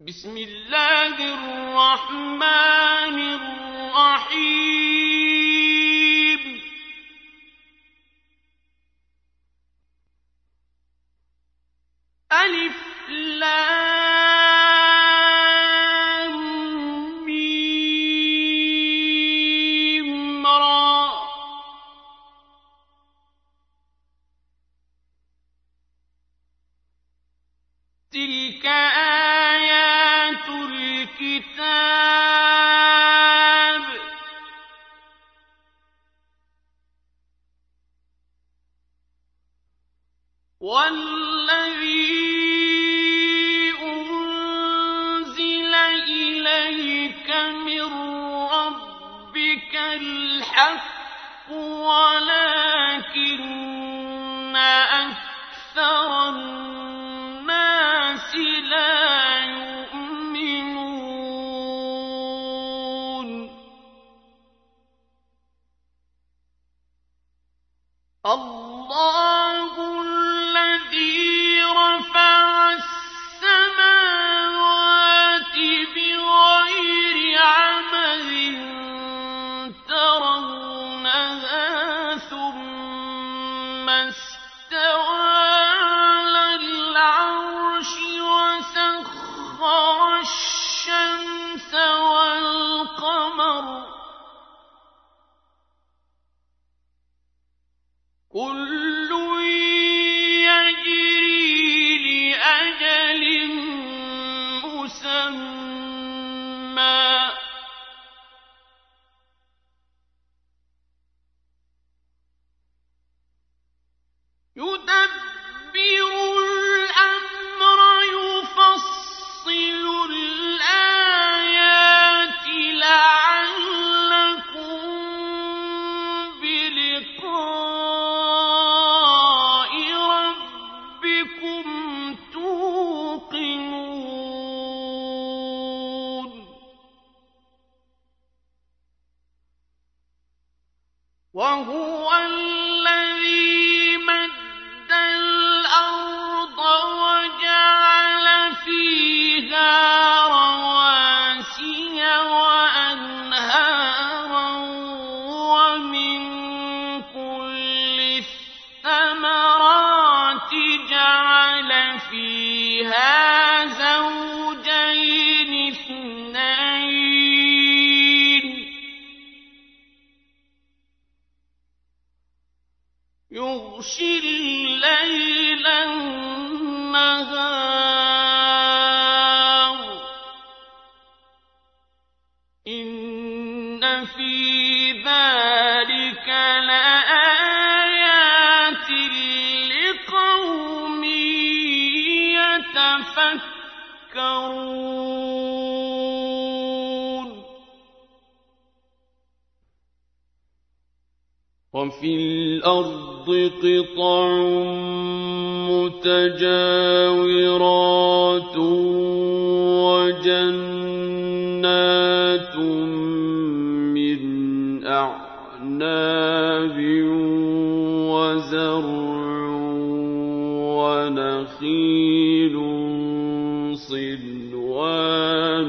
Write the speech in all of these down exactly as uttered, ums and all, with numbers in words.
بسم الله الرحمن الرحيم ألف لام ميم را تلك آيات الكتاب والذي أنزل إليك من ربك الحق ولكن أكثر الناس لا يؤمنون الله الذي رفع السماوات بغير عمد ترونها ثم استوى على العرش وسخر الشمس والقمر كل يجري لأجل مسمى يدبر الأمر يفصل الآيات لعلكم بلقاء ربكم توقنون وهو الذي مد الأرض وجعل فيها رواسي وأنهارا ومن كل الثمرات جعل فيها زوجين اثنين يغشي الليل النهار إن في ذلك لآيات لقوم يتفكرون وفي الأرض قطع متجاورات وجنات من أعناب وزرع ونخيل صنوان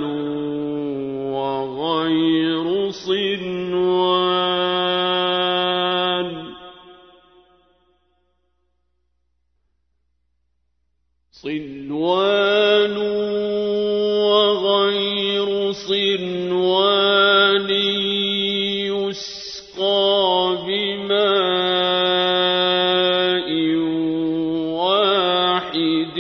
وغير صنوان صنوان وغير صنوان يسقى بماء واحد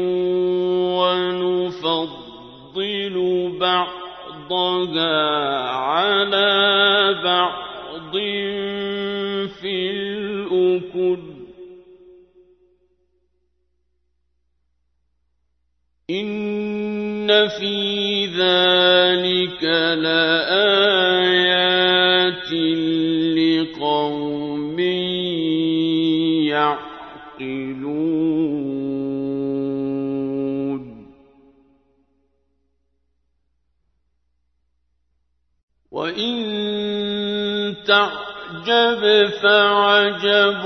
ونفضل بعضها على بعض في الأكل إن في ذلك لآيات لقوم يعقلون وإن تعجب فعجب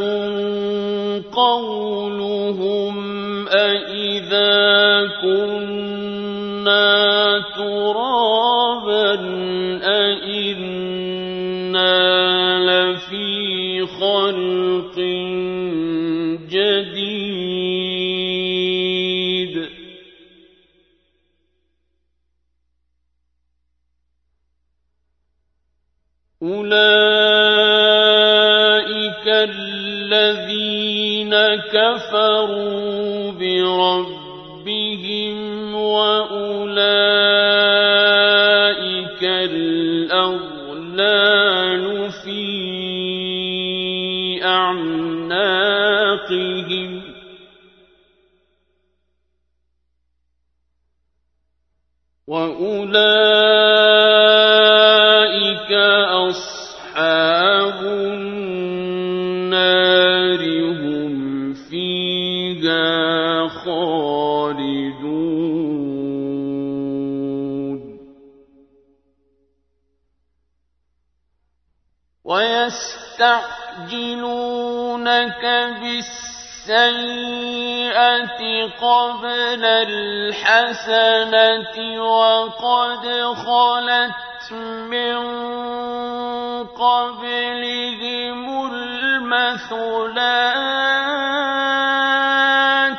قولهم أإذا كنا ترابا أئنا لفي خلق جديد أولئك الذين كفروا بربهم وأولئك الأغلال في أعناقهم وأولئك أصحاب النار هم فيها خالدون ويستعجلونك بالسيئة قبل الحسنة وقد خلت من قبلهم المثلات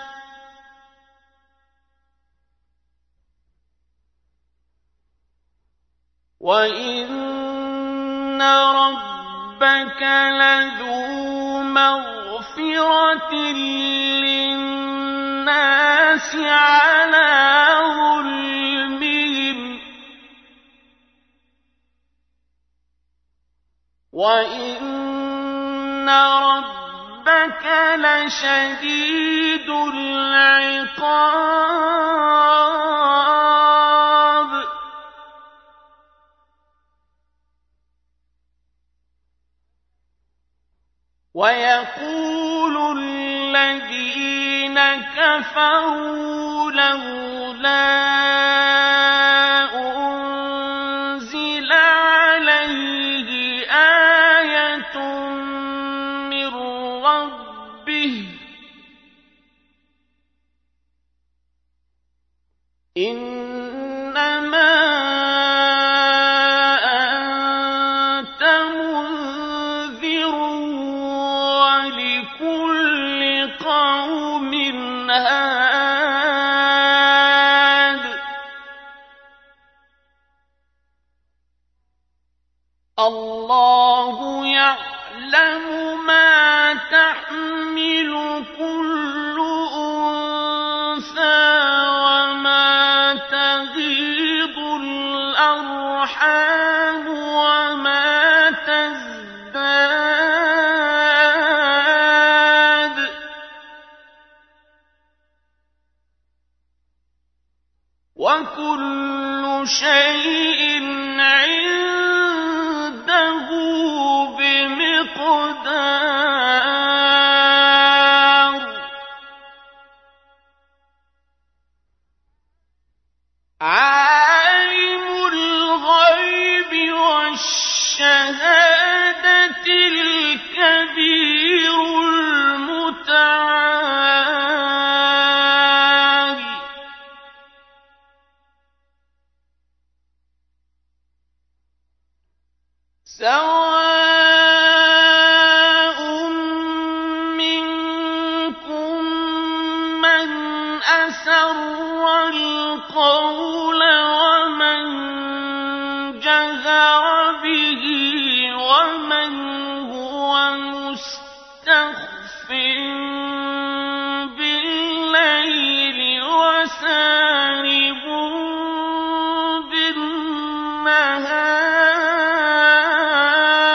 وإن ربك لذو مغفرة للناس على ظلمهم وإن ربك لشديد العقاب ويقول الذين كفروا لولا أنزل عليه آية من ربه إنما أنت منذر ولكل قوم هاد الله يعلم ما تحمل كل أنثى وما تغيض الأرحام وما تزداد وكل شيء عنده بمقدار عالم الغيب والشهادة الكبير المتعال سواء منكم من أسر القول ومن جهر به ومن هو مستخف بالليل وسارب بالنهار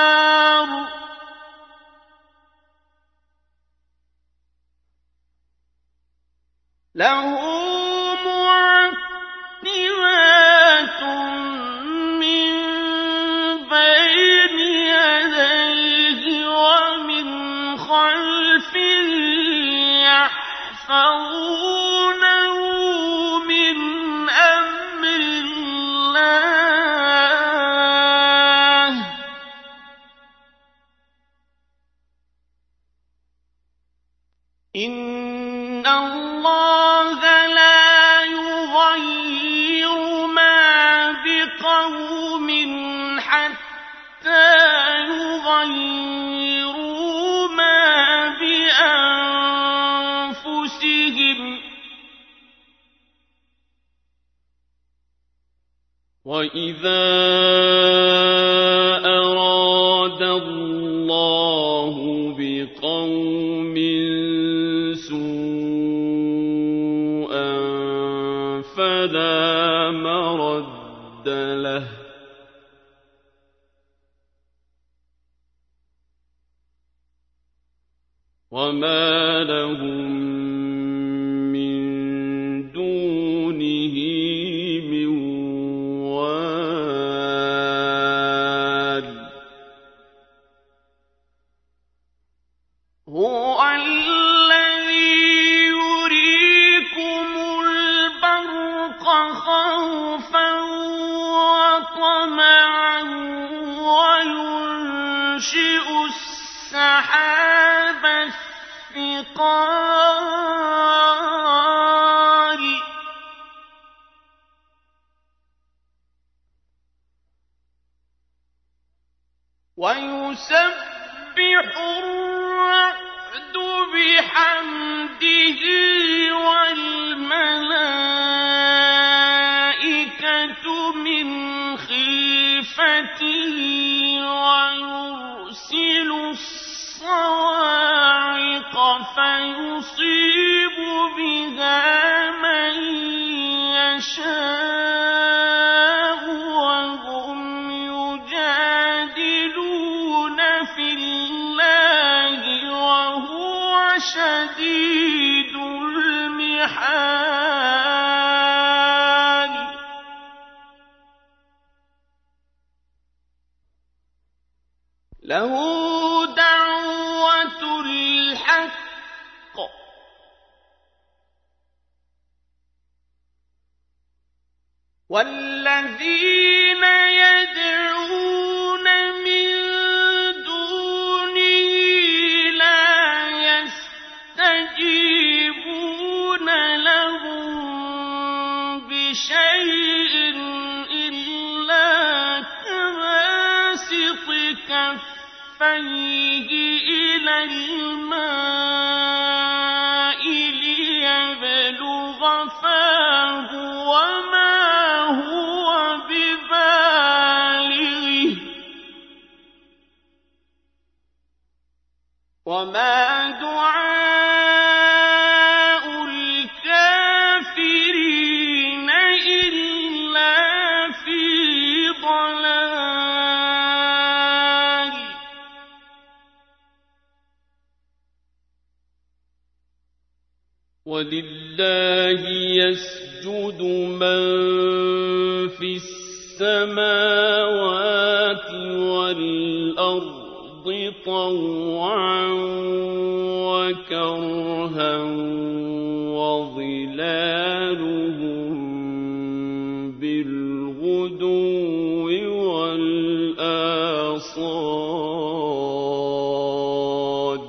بقوم حتى يغيروا ما بأنفسهم وإذا أراد الله بقوم سوءا فلا مرد له وما لهم من دونه من وال هو الذي يريكم البرق خوفا وطمعا وينشئ السحاب الثقال ويسبح الرعد بحمده والملائكة من خيفته ويرسل الصواعق فيصيب بها من يشاء وهم يجادلون في الله وهو شديد المحال له دعوة الحق والذين يدعون من دونه لا يستجيبون لهم بشيء إلا كباسط كفيه إلى الماء ليبلغ فاه وما هو ببالغه وما دعاء الكافرين إلا في ضلال ولله يسجد من في السماوات والأرض طوعا وكرها وظلالهم بالغدو والآصال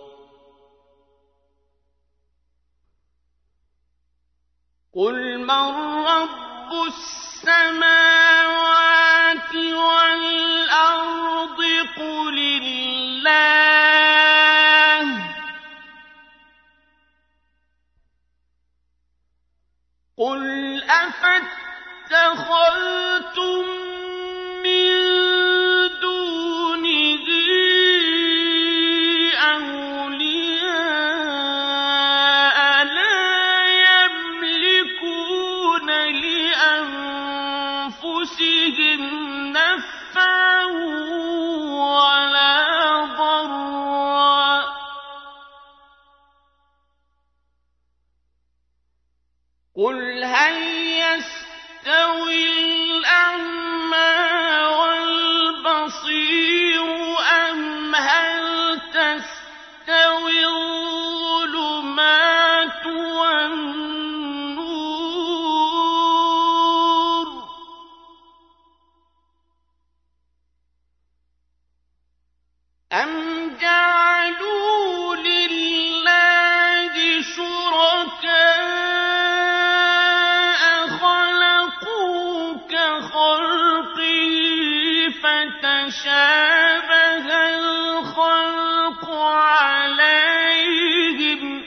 قل من رب السماوات والأرض قل الله قل أفاتخذتم من دونه أولياء لا يملكون لأنفسهم نفعا ولا ضرا قل هل يستوي الأعمى والبصير أم هل تستوي الظلمات والنور أم جعلوا لله شركاء خلقوا كخلقه خلقه فتشابه الخلق عليهم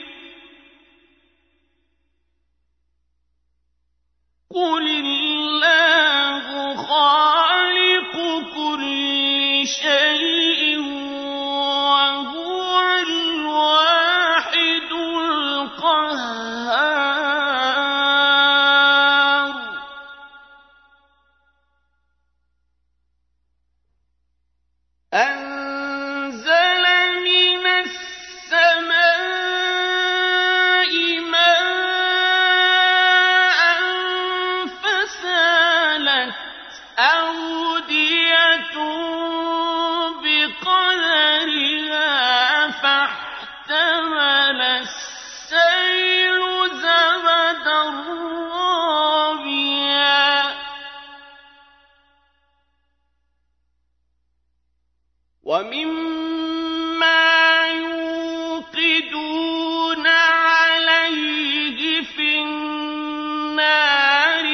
قل الله خالق كل شيء وهو الواحد القهار أنزل من السماء ماء فسالت أودية بقدرها فاحتمل السيل زبدا رابيا ومما يوقدون عليه في النار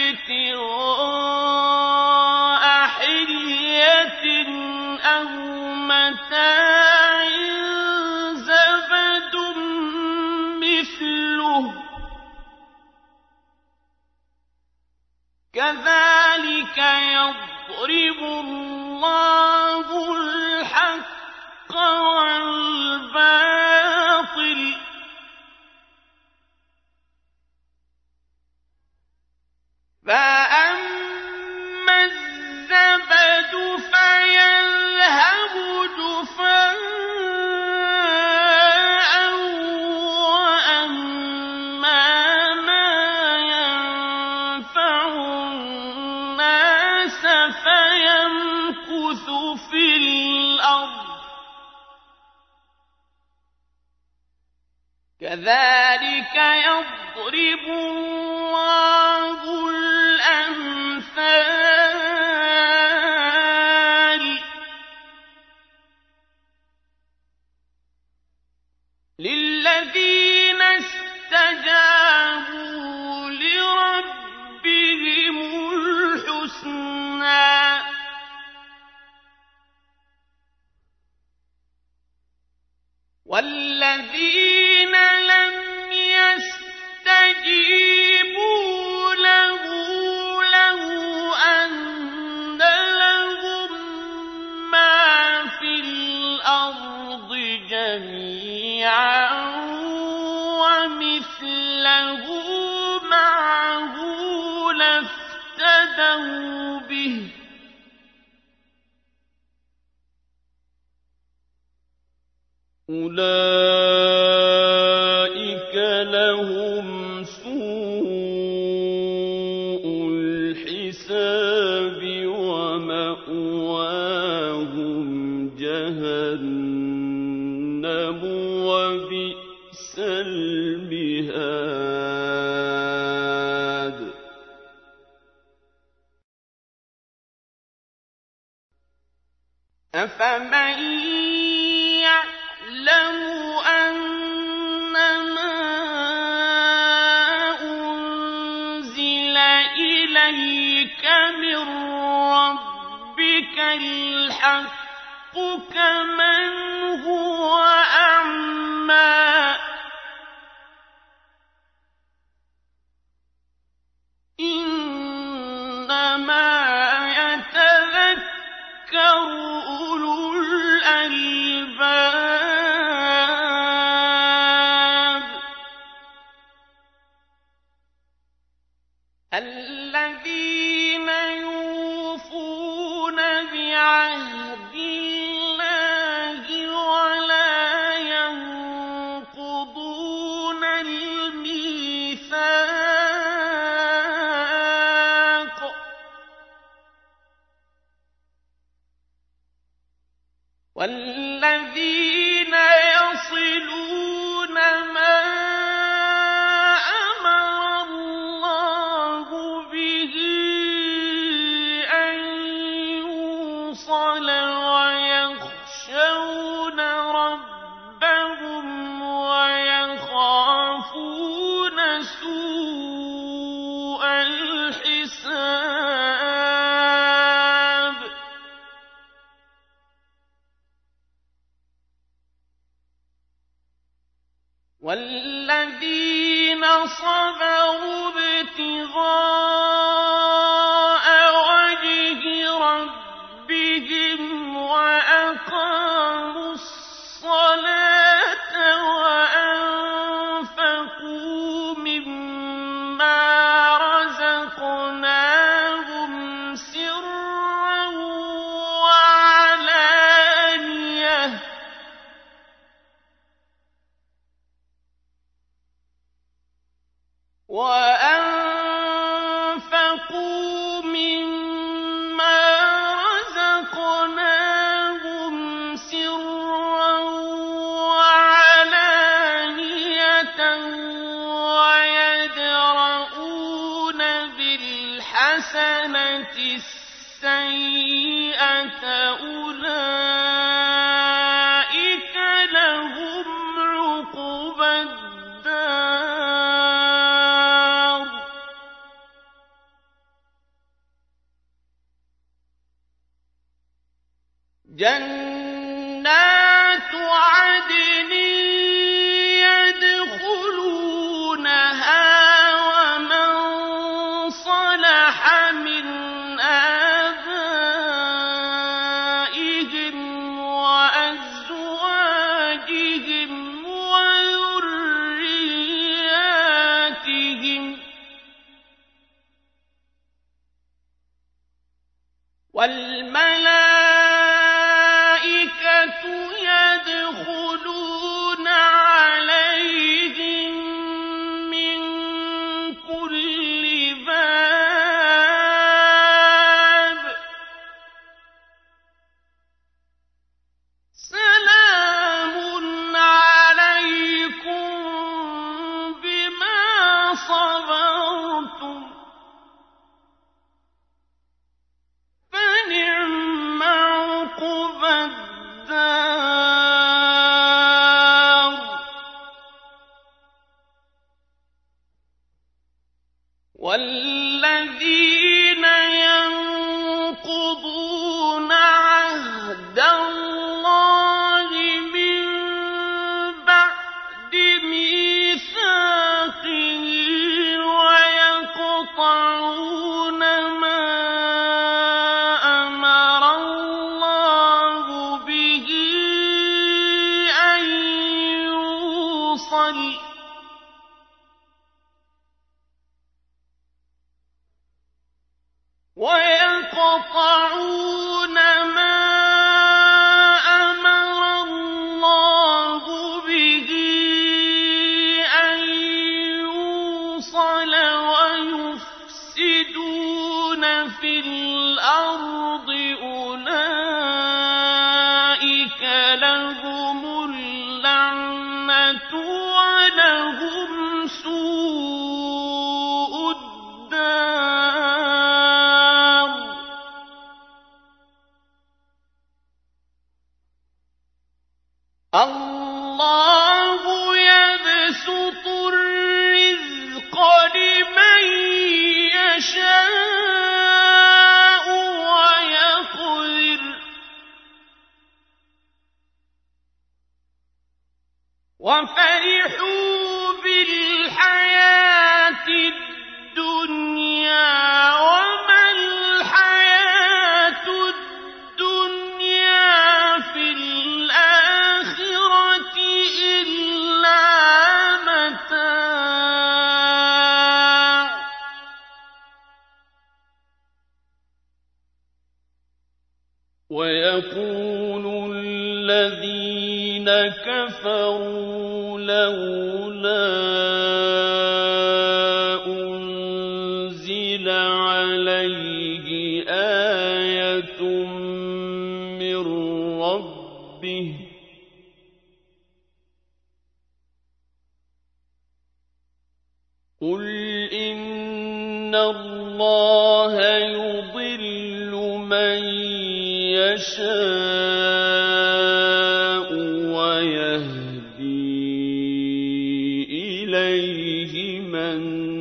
ابتغاء حلية أو متاع زبد مثله كذلك يضرب الله الحق والباطل فأما الزبد فيذهب جفاء وأما ما ينفع الناس فيمكث في الأرض كذلك يضرب الله الأمثال للذين استجابوا لربهم الحسنى والذين لم يستجيبوا له لو أن لهم ما في الأرض جميعا ومثله معه لافتدوا به أولئك لهم سوء الحساب ومأواهم جهنم وبئس المهاد أفمن يعلم أنما أنزل إليك من ربك الحق كمن هو أعمى إنما يتذكر أولو الألباب الذين يوفون بعهد الله ولا ينقضون الميثاق والذين يصلون ما أمر الله به أن يوصل ويخشون ربهم ويخافون سوء الحساب أنفقوا مما رزقناهم سرا وعلانية ويدرؤون بالحسنة السيئة أولئك لهم عقبى الدار جنات عدن يدخلونها ومن صلح من آبائهم وأزواجهم وذرياتهم والملائكة يدخلون عليهم من كل باب سلام عليكم بما صبرتم فنعم عقبى الدار والذين ينقضون عهد الله من بعد ميثاقه ويقطعون ما أمر الله به أن يوصل ويقطعون ما أمر الله به أن يوصل ويفسدون في الأرض أولئك لهم اللعنة ولهم سوء الدار الله يبسط الرزق لمن يشاء ويقدر وفرحوا بالحياة الدنيا وما الحياة الدنيا في الآخرة إلا متاع ويقول الذين كفروا لولا أنزل عليه آية من ربه قل إن الله يضل من يشاء ويهدي إليه من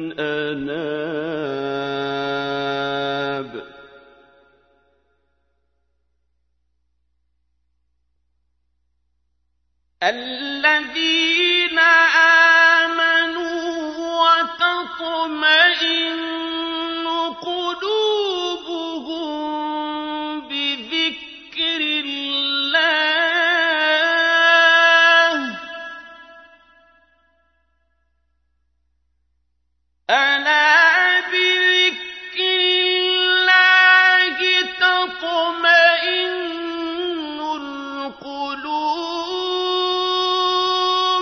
أناب الذين آمنوا وتطمئن قلوبهم بذكر الله ألا بذكر الله تطمئن القلوب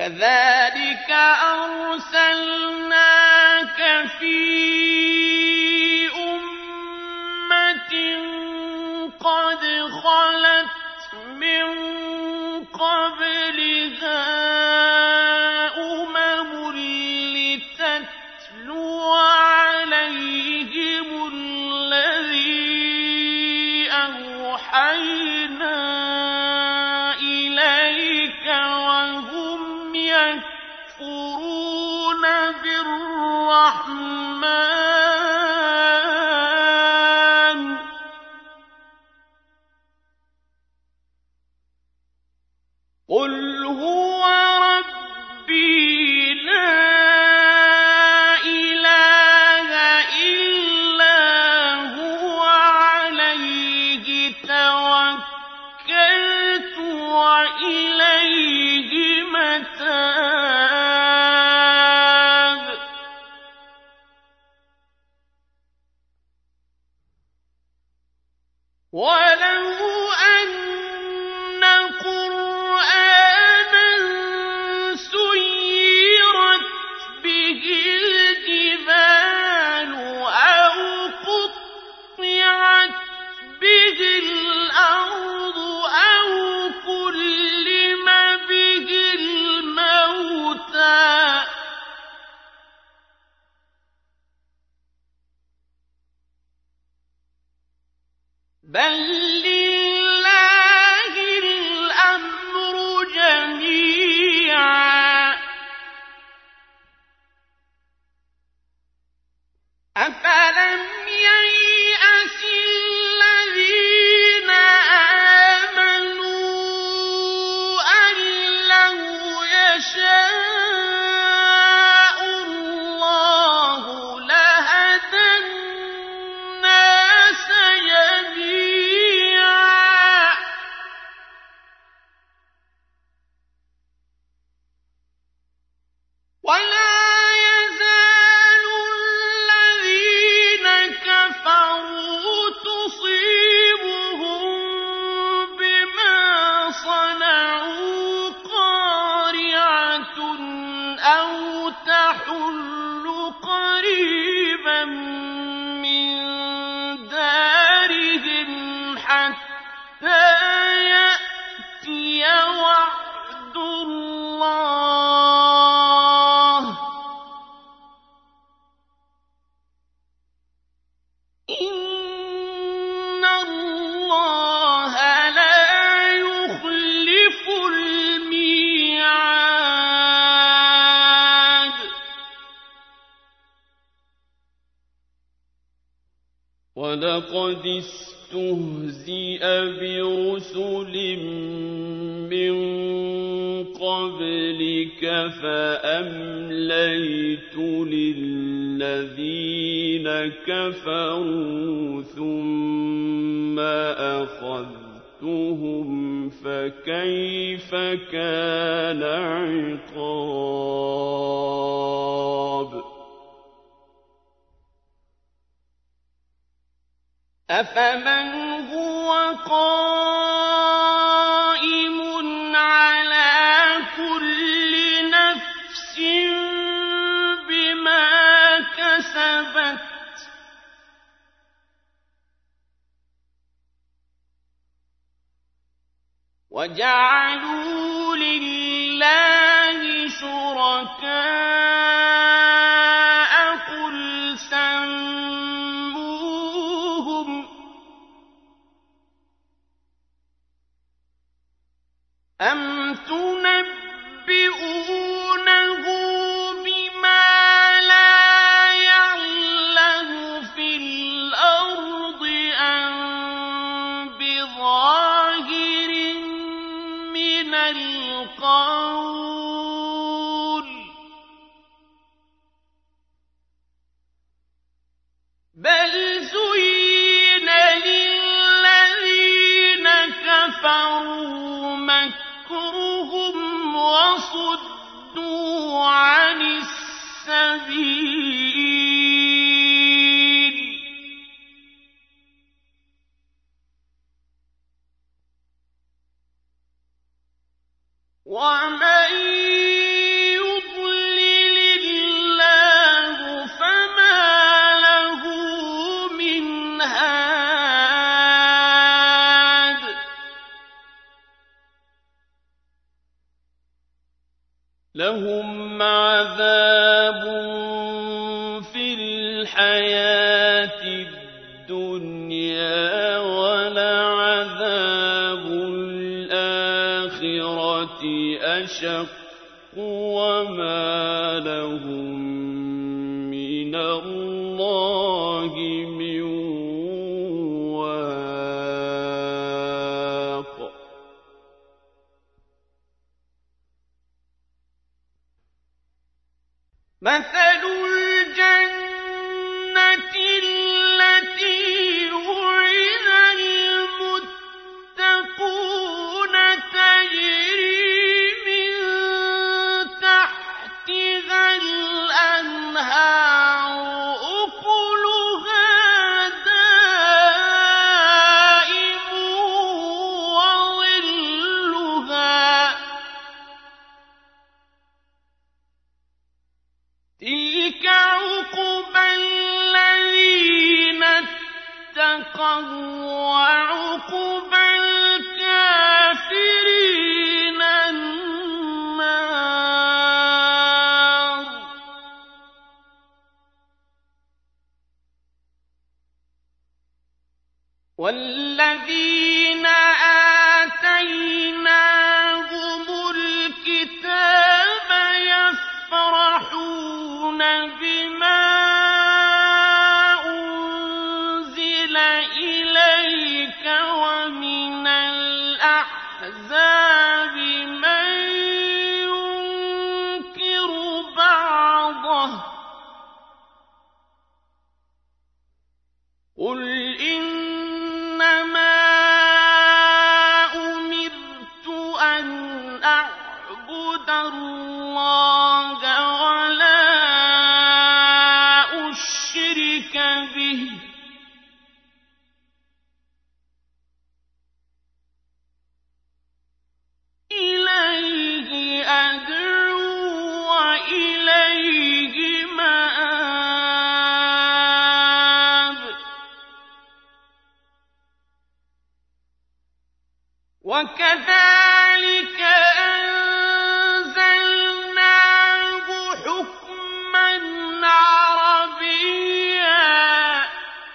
كذلك أرسلناك في أمة قد خلت من قبلها أمم لتتلو عليهم الذي أوحينا إليك وهم يكفرون بالرحمن قل هو ربي لا إله إلا هو عليه توكلت وإليه متاب ولو أن قرآنا سيرت به الجبال أو قطعت به الأرض أو كلم به الموتى بل لله الأمر جميعا أفلم ييأس الذين آمنوا أن لو يشاء الله لهدى الناس جميعا ولا يزال الذين كفروا تصيبهم بما صنعوا قارعة أو تحل قريبا من دارهم حتى يأتي وعد الله إن الله لا يخلف الميعاد ولقد استهزئ برسل من قبلك فأمليت للذين كفروا ثم أخذتهم فكيف كان عقاب أفمن هو قائم على كل نفس بما كسبت وجعلوا لله شركاء قل سموهم أم تنبئونه بما لا يعلم في الأرض أم بظاهر من القول بل زين للذين كفروا مكرهم وصدوا عن السبيل ومن لهم عذاب في الحياة الدنيا ولعذاب الآخرة أشق وما لهم من الله من واق. مثل الجنة التي وعد المتقون تجري من تحتها الأنهار أكلها دائم وظلها تلك عقبى الذين اتقوا وعقبى الكافرين النار. والذين آتيناهم الكتاب يفرحون بما أنزل إليك ومن الأحزاب من ينكر بعضه قل إنما أمرت أن أعبد الله ولا أشرك به إليه أدعو وإليه مآب. وكذلك أنزلناه حكما عربيا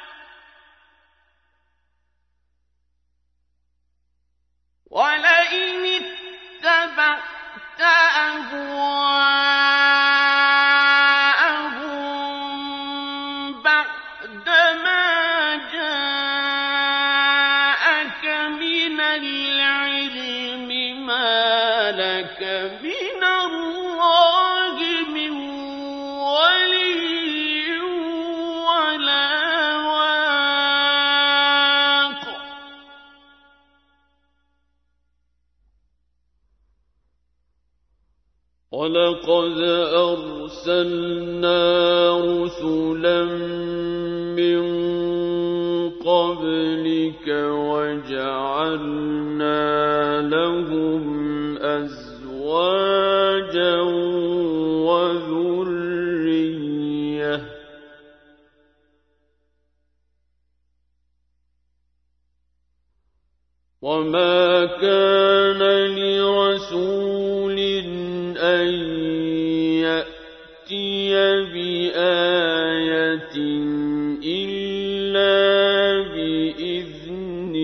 ولئن اتبعت أهواءهم بعدما جاءك من العلم ما لك من الله من ولي ولا واق. ولقد أرسلنا رسلا من قبلك وجعلنا لهم أزواجا وذرية وما كان لرسول أن يأتي بآية إلا بإذن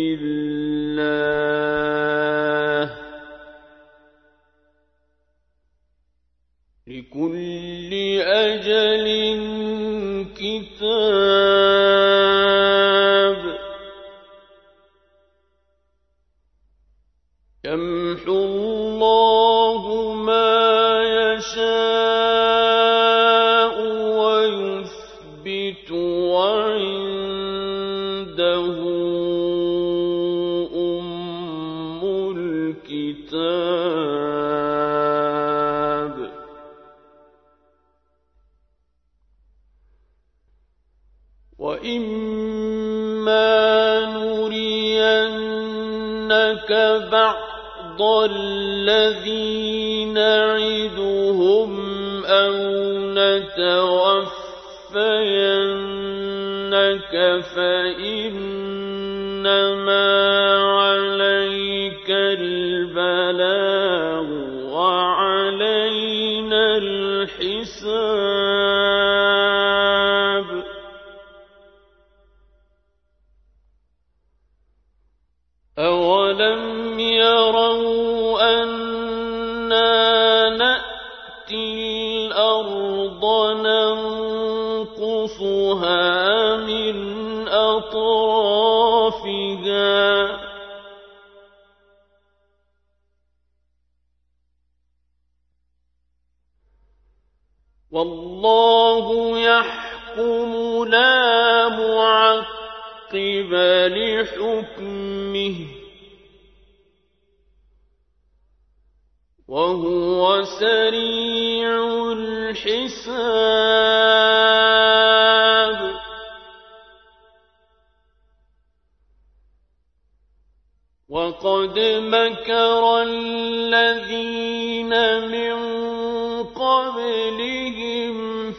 الله لكل أجل كتاب يمحو الله ما يشاء ويثبت وعنده أم الكتاب. وإما نرينك بعض الذي نعدهم أو نتوفينك فإنما عليك البلاغ وعلينا أَوَلَمْ يَرَوْا أَنَّا نَأْتِي الْأَرْضَ نَنقُصُهَا مِنْ أَطْرَافِهَا وَاللَّهُ يَحْكُمُ لَا مُعَقِّبَ لِحُكْمِهِ وَهُوَ سَرِيعُ الْحِسَابِ. وَقَدْ مَكَرَ الَّذِينَ مِن قَبْلِهِمْ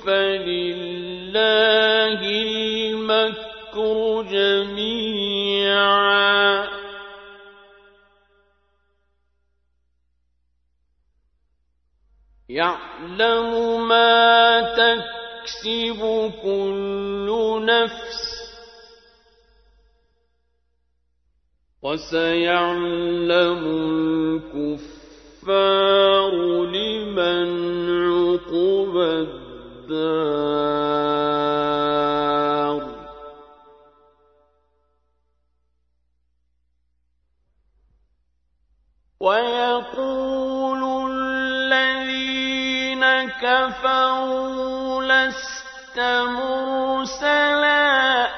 فَلِلَّهِ الْمَكْرُ جَمِيعًا يَعْلَمُ مَا تَكْسِبُ كُلُّ نَفْسٍ وَسَيَعْلَمُ الْكُفَّارُ لِمَنْ عُقْبَى الدَّارِ. وَيَقُولُ الَّذِينَ كَفَرُوا لَسْتَ مُرْسَلًا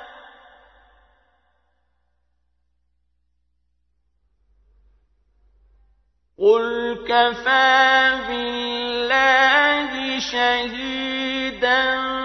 قُلْ كَفَىٰ بِاللَّهِ شَهِيدًا